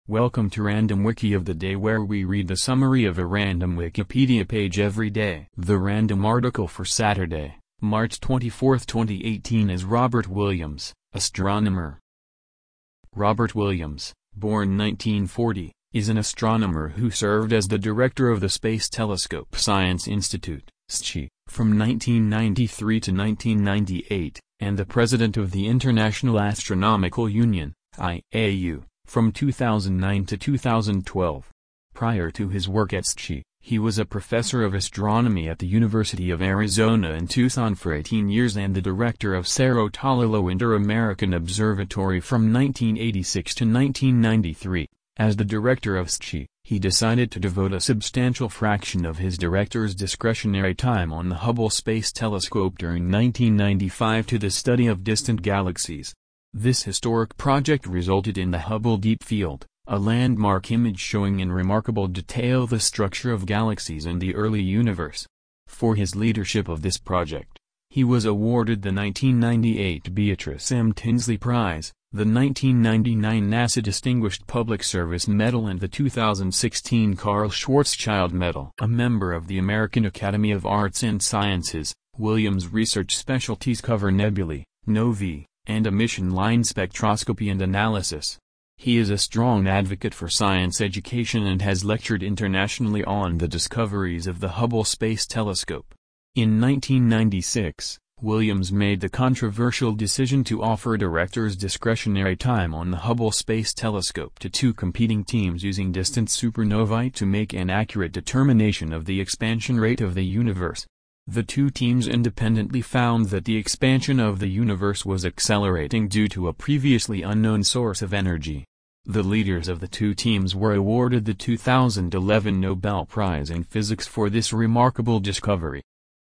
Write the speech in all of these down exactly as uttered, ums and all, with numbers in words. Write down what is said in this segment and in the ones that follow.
Welcome to Random Wiki of the Day, where we read the summary of a random Wikipedia page every day. The random article for Saturday, March twenty-fourth, twenty eighteen is Robert Williams, astronomer. Robert Williams, born nineteen forty, is an astronomer who served as the director of the Space Telescope Science Institute, S T I, from nineteen ninety-three to nineteen ninety-eight, and the president of the International Astronomical Union, I A U, from two thousand nine to two thousand twelve. Prior to his work at S T I, he was a professor of astronomy at the University of Arizona in Tucson for eighteen years and the director of Cerro Tololo Inter-American Observatory from nineteen eighty-six to nineteen ninety-three. As the director of S T I, he decided to devote a substantial fraction of his director's discretionary time on the Hubble Space Telescope during nineteen ninety-five to the study of distant galaxies. This historic project resulted in the Hubble Deep Field, a landmark image showing in remarkable detail the structure of galaxies and the early universe. For his leadership of this project, he was awarded the nineteen ninety-eight Beatrice M. Tinsley Prize, the nineteen ninety-nine NASA Distinguished Public Service Medal and the two thousand sixteen Carl Schwarzschild Medal. A member of the American Academy of Arts and Sciences, Williams' research specialties cover nebulae, novae, and emission line spectroscopy and analysis. He is a strong advocate for science education and has lectured internationally on the discoveries of the Hubble Space Telescope. In nineteen ninety-six, Williams made the controversial decision to offer directors discretionary time on the Hubble Space Telescope to two competing teams using distant supernovae to make an accurate determination of the expansion rate of the universe. The two teams independently found that the expansion of the universe was accelerating due to a previously unknown source of energy. The leaders of the two teams were awarded the two thousand eleven Nobel Prize in Physics for this remarkable discovery.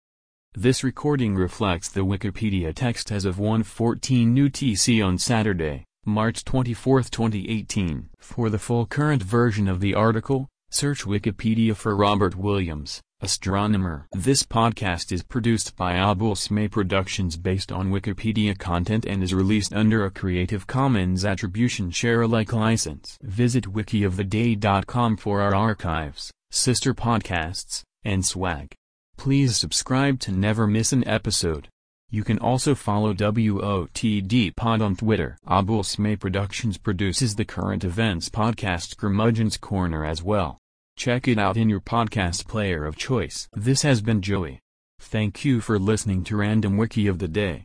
This recording reflects the Wikipedia text as of one fourteen U T C on Saturday, March twenty-fourth, twenty eighteen. For the full current version of the article, search Wikipedia for Robert Williams, astronomer. This podcast is produced by Abulsme Productions based on Wikipedia content and is released under a Creative Commons Attribution Share Alike license. Visit wiki of the day dot com for our archives, sister podcasts, and swag. Please subscribe to never miss an episode. You can also follow W O T D Pod on Twitter. Abulsme Productions produces the current events podcast Curmudgeon's Corner as well. Check it out in your podcast player of choice. This has been Joey. Thank you for listening to Random Wiki of the Day.